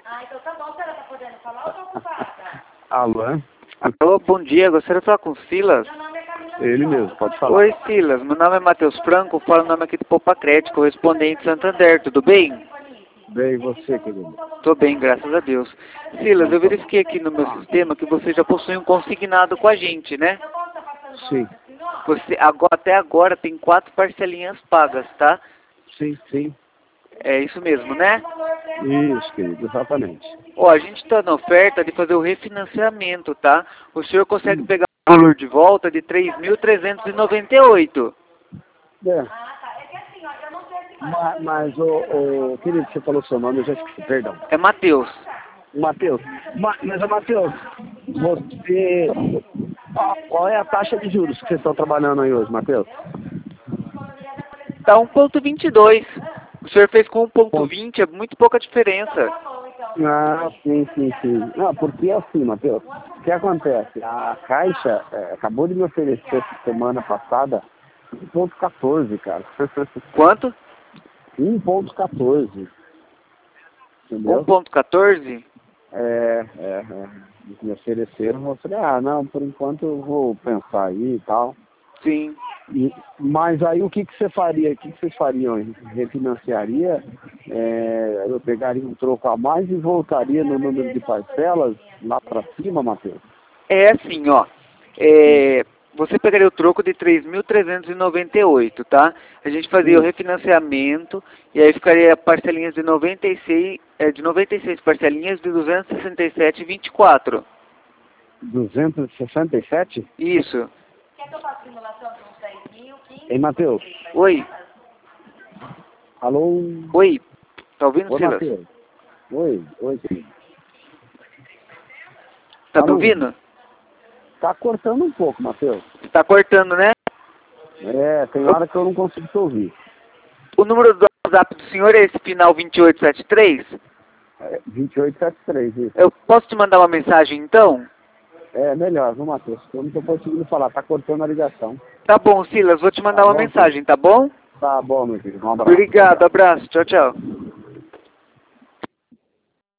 Ah, então tá bom. A senhora tá podendo falar ou tá ocupada? Alô? Alô, bom dia. Gostaria de falar com o Silas. Meu nome é Camila Ele Viola. mesmo, pode falar. Oi, Silas. Meu nome é Matheus Franco. Falo o nome aqui do Poupa Crédito, correspondente Santander. Tudo bem? Bem, você, querido. Tô bem, graças a Deus. Silas, eu verifiquei aqui no meu sistema que você já possui um consignado com a gente, né? Sim, Você até agora tem 4 parcelinhas pagas, tá? sim, sim. É isso mesmo, né? Isso, querido, exatamente. Ó, a gente tá na oferta de fazer o refinanciamento, tá? O senhor consegue pegar o valor de volta de 3.398. É, Ah, tá. É que assim, ó, eu não sei se... mas querido, você falou seu nome, eu já esqueci, perdão. É Matheus. Matheus, mas, Matheus, você... Qual é a taxa de juros que vocês estão trabalhando aí hoje, Matheus? Tá 1,22. O senhor fez com 1,20, é muito pouca diferença. Ah, sim, sim, sim. Não, porque assim, Matheus, o que acontece? A Caixa acabou de me oferecer semana passada 1,14, cara. Quanto? 1,14. Entendeu? 1,14? Me ofereceram, eu falei, não, por enquanto eu vou pensar aí e tal. Sim. Mas aí o que você faria? O que vocês fariam? Refinanciaria? Eu pegaria um troco a mais e voltaria no número de parcelas lá para cima, Matheus? É assim, ó. Você pegaria o troco de 3.398, tá? A gente fazia o Sim. refinanciamento e aí ficaria parcelinhas de 96 parcelinhas de 267,24. 267? Isso. Quer que eu faça simulação de uns 10 mil, 15? Ei, Matheus. Oi. Alô? Oi. Tá ouvindo, Oi, Silas? Matheus. Oi, querido. Tá me Alô? ouvindo? Tá cortando um pouco, Matheus. Tá cortando, né? Tem hora que eu não consigo te ouvir. O número do WhatsApp do senhor é esse final 2873? 2873, isso. Eu posso te mandar uma mensagem então? Melhor, viu, Matheus? Eu não tô conseguindo falar, tá cortando a ligação. Tá bom, Silas, vou te mandar Tá uma bom, querido? mensagem, tá bom? Tá bom, meu querido. Um abraço. Obrigado, abraço, tchau, tchau.